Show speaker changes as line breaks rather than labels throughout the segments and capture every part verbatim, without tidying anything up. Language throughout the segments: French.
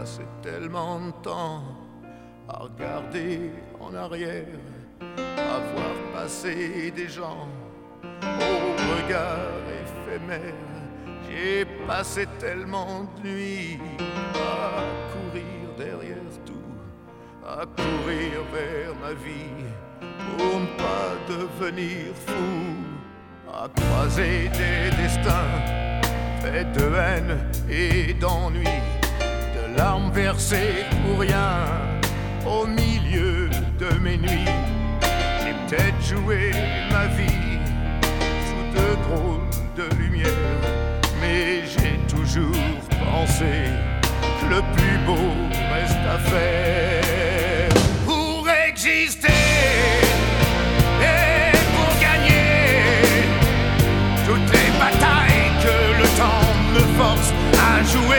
passé tellement de temps à regarder en arrière, à voir passer des gens au regard éphémère. J'ai passé tellement de nuits à courir derrière tout, à courir vers ma vie pour ne pas devenir fou, à croiser des destins faits de haine et d'ennui, de larmes versées pour rien au milieu de mes nuits. J'ai peut-être joué ma vie sous de drôles de lumière, mais j'ai toujours pensé que le plus beau reste à faire. Pour exister et pour gagner toutes les batailles que le temps me force à jouer,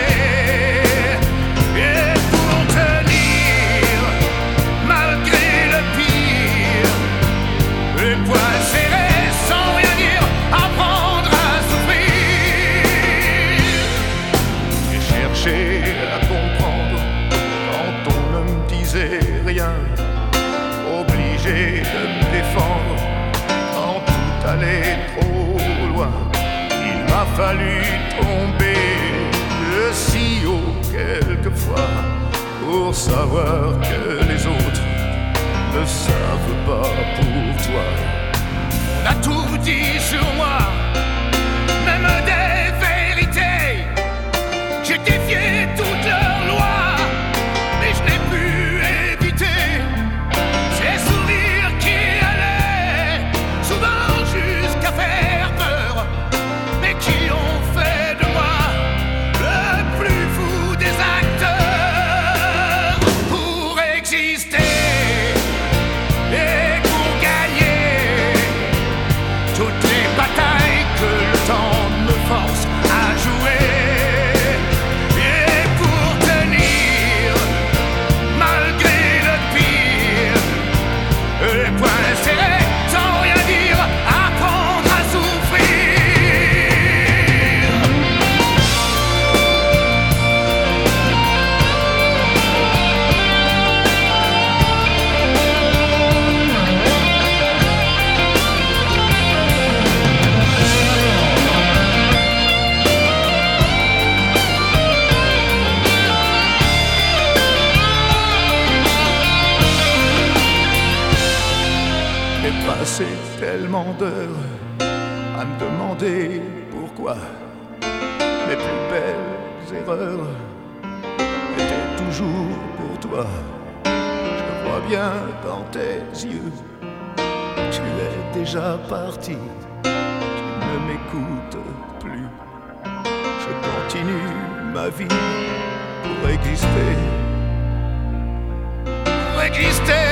et pour tenir malgré le pire, les poings serrés sans rien dire, apprendre à souffrir. J'ai cherché à comprendre quand on ne me disait rien, obligé de me défendre quand tout allait trop loin. Il m'a fallu tomber de si haut quelquefois pour savoir que les autres ne savent pas pour toi. On a tout dit sur moi, même des vérités. J'ai défié toutes leurs lois, mais je n'ai pu éviter ces sourires qui allaient souvent jusqu'à faire peur, mais qui ont fait de moi le plus fou des acteurs. Pour exister et pour gagner toutes les batailles que le temps me force à jouer, et pour tenir malgré le pire, les poings serrés sans rien dire, apprendre à souffrir. J'ai passé tellement d'heures à me demander pourquoi mes plus belles erreurs étaient toujours pour toi. Je vois bien dans tes yeux, tu es déjà parti, tu ne m'écoutes plus. Je continue ma vie pour exister, pour exister.